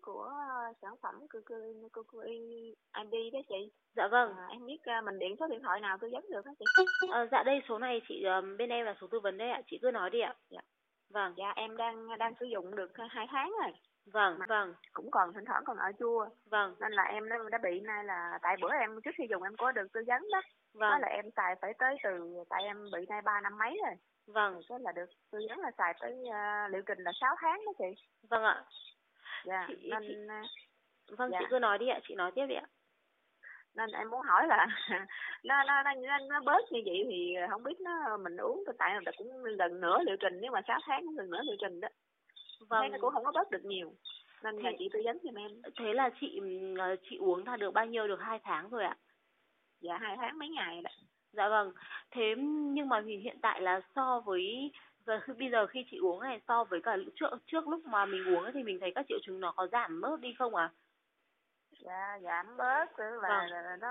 của sản phẩm ID đó chị. Dạ vâng. Em biết mình điện số điện thoại nào tư vấn được hả chị? Dạ đây số này chị bên em là số tư vấn đấy ạ, chị cứ nói đi ạ. Dạ. Vâng. Dạ em đang sử dụng được 2 tháng rồi. Vâng, Mà vâng. cũng còn thỉnh thoảng còn ở chua. Vâng. Nên là em đã bị nay là tại bữa em trước khi dùng em có được tư vấn đó. Vâng. Đó là em xài phải tới tại em bị nay 3 năm mấy rồi. Vâng. Cái là được tư vấn là xài tới liệu trình là 6 tháng đó chị. Vâng ạ. Dạ. Vâng, dạ. chị cứ nói đi ạ, chị nói tiếp đi ạ. Nên em muốn hỏi là nó bớt như vậy thì không biết mình uống tại là cũng gần nửa liệu trình, nếu mà 6 tháng cũng gần nửa liệu trình đó. Vâng. Thấy nó cũng không có bớt được nhiều. Nên là chị tư vấn giùm em. Thế là chị uống là được bao nhiêu, được 2 tháng rồi ạ? Dạ 2 tháng mấy ngày đó. Dạ vâng. Thế nhưng mà vì hiện tại là so với bây giờ khi chị uống này so với cả trước lúc mà mình uống ấy, thì mình thấy các triệu chứng nó có giảm bớt đi không ạ? Dạ giảm bớt, tức là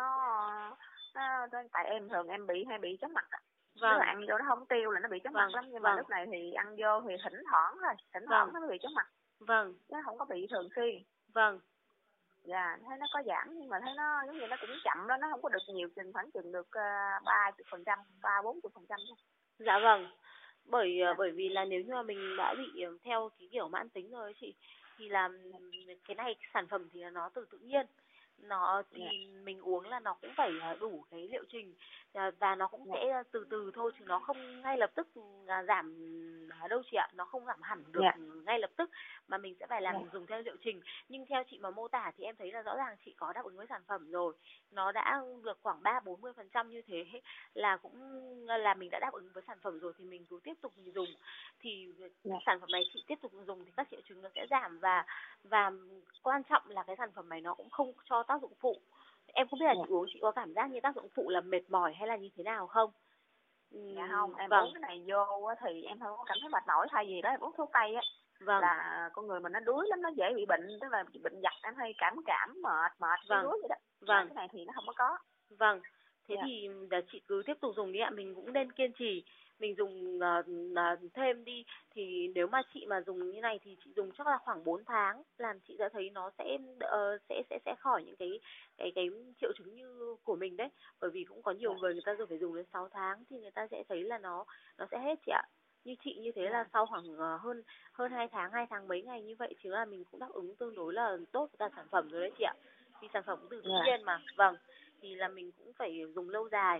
nó tại em thường em hay bị chóng mặt á. Tức là ăn vô nó không tiêu là nó bị chóng mặt lắm, nhưng mà lúc này thì ăn vô thì thỉnh thoảng thôi, nó bị chóng mặt. Vâng. Nó không có bị thường xuyên. Vâng. Dạ, thấy nó có giảm nhưng mà thấy nó giống như nó cũng chậm đó, nó không có được nhiều, khoảng chừng được 30%, 30-40% thôi. Dạ vâng. Bởi vì là nếu như mà mình đã bị theo cái kiểu mãn tính rồi ấy chị, thì là cái này sản phẩm thì là nó từ tự nhiên. Nó thì mình uống là nó cũng phải đủ cái liệu trình và nó cũng sẽ từ từ thôi, chứ nó không ngay lập tức giảm đâu chị ạ, nó không giảm hẳn được ngay lập tức, mà mình sẽ phải làm dùng theo liệu trình. Nhưng theo chị mà mô tả thì em thấy là rõ ràng chị có đáp ứng với sản phẩm rồi, nó đã được khoảng 30-40% như thế là cũng là mình đã đáp ứng với sản phẩm rồi, thì mình cứ tiếp tục mình dùng thì sản phẩm này chị tiếp tục dùng thì các triệu chứng nó sẽ giảm, và quan trọng là cái sản phẩm này nó cũng không cho tác dụng phụ. Em không biết là chị uống chị có cảm giác như tác dụng phụ là mệt mỏi hay là như thế nào không? Dạ không, em uống cái này vô thì em không có cảm thấy mệt mỏi hay gì đó. Em uống thuốc tây á là con người mình nó đuối lắm, nó dễ bị bệnh, tức là bệnh giặt, em hay cảm mệt đuối vậy đó. Cái này thì nó không có. Vâng. Thế thì chị cứ tiếp tục dùng đi ạ, mình cũng nên kiên trì, mình dùng thêm đi. Thì nếu mà chị mà dùng như này thì chị dùng chắc là khoảng 4 tháng là chị sẽ thấy nó sẽ khỏi những cái triệu chứng như của mình đấy. Bởi vì cũng có nhiều người ta rồi phải dùng đến 6 tháng thì người ta sẽ thấy là nó sẽ hết chị ạ. Như chị như thế là sau khoảng hơn 2 tháng mấy ngày như vậy, chính là mình cũng đáp ứng tương đối là tốt với cả sản phẩm rồi đấy chị ạ. Vì sản phẩm cũng từ tự nhiên mà. Vâng. Thì là mình cũng phải dùng lâu dài.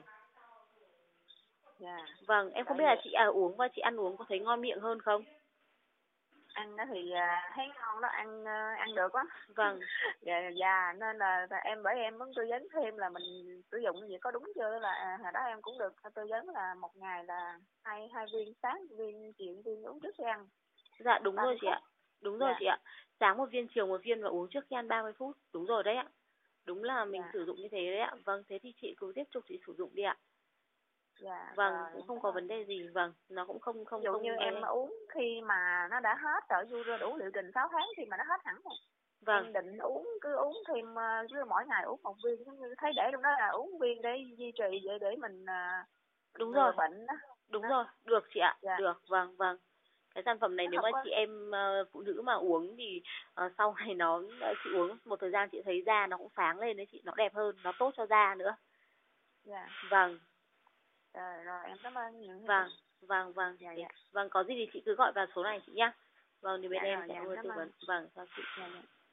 Vâng, em không biết là chị uống và chị ăn uống có thấy ngon miệng hơn không? Ăn đó thì thấy ngon đó, ăn được lắm. Vâng. Dạ nên là bởi em muốn tư vấn thêm là mình sử dụng gì có đúng chưa, là hồi đó em cũng được tư vấn là một ngày là hai viên, sáng viên, chiều viên uống trước khi ăn. Dạ đúng rồi chị ạ. Đúng rồi chị ạ. Sáng một viên, chiều một viên và uống trước khi ăn 30 phút. Đúng rồi đấy ạ. Đúng là mình sử dụng như thế đấy ạ. Vâng, thế thì chị cứ tiếp tục chị sử dụng đi ạ. Vâng, cũng không có vấn đề gì. Vâng, nó cũng không ví dụ như em uống khi mà nó đã hết rồi, đủ liệu trình 6 tháng khi mà nó hết hẳn rồi. Em định cứ uống thêm, cứ mỗi ngày uống một viên, giống như thấy để trong đó là uống viên để duy trì vậy để mình đúng rồi bệnh đó. Đúng rồi, được chị ạ. Được, vâng. Cái sản phẩm này nếu mà chị em phụ nữ mà uống thì sau này chị uống một thời gian chị thấy da nó cũng sáng lên đấy chị, nó đẹp hơn, nó tốt cho da nữa. Vâng. Rồi em cảm ơn nhiều. Vâng. Vâng, có gì thì chị cứ gọi vào số này chị nhá. Vâng, thì bên em sẽ tư vấn. Vâng, chào chị.